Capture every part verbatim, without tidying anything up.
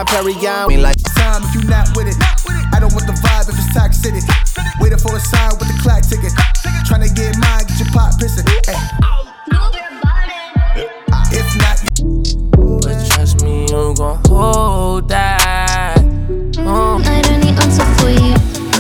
Dom Perignon. Me like time if you not with it. I don't want the vibe if it's toxic. Waiting for a sign with the clock ticket. Tryna get mine, get your pot pissing. Ay. If not, but trust me, you gon' hold that. Oh. I don't need answer for you.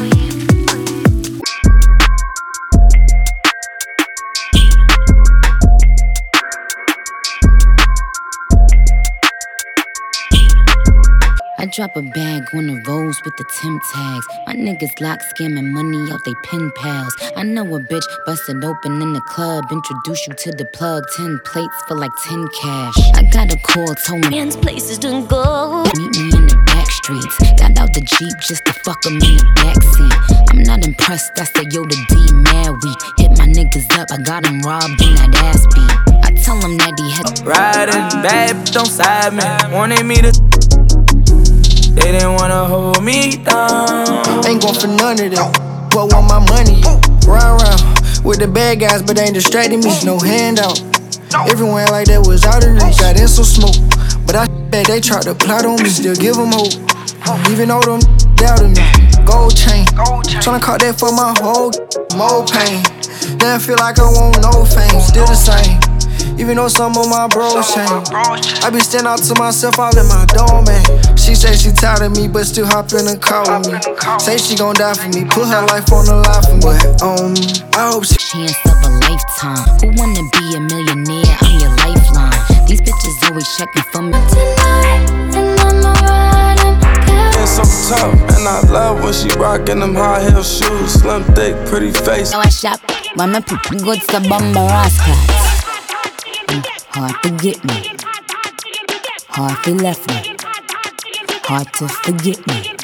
I drop a bag on the roads with the Tim tags. My niggas lock scamming money out they pen pals. I know a bitch busted open in the club. Introduce you to the plug. Ten plates for like ten cash. I got a call, told me man's places didn't go. Meet me in the back streets. Got out the Jeep just to fuck him in the backseat. I'm not impressed, I said yo the D mad weak. Hit my niggas up, I got him robbed in that ass beat. I tell him that he had riding bad, don't side me. Wanted me to. They didn't wanna hold me down. Ain't going for none of them, but want my money. Round round with the bad guys, but they ain't distracting me. No handout. Everyone like that was out of reach. Got in some smoke, but I bet they tried to plot on me. Still give them hope, even though them doubted me. Gold chain, tryna caught that for my whole more pain. Then feel like I want no fame. Still the same, even though some of my bros change. I be standing out to myself all in my domain. She say she tired of me, but still hop in the car with me. Say she gon' die for me, put her life on the line for me. But um, I hope she chance of a lifetime. Who wanna be a millionaire? I'm your lifeline. These bitches always checking for me tonight, and I'ma ride 'em. It's so tough, and I love when she rockin' them high heel shoes. Slim, thick, pretty face. Now I shop, but my people go to Bomba Rascals. Hard to get me, hard to left me, hard to forget me.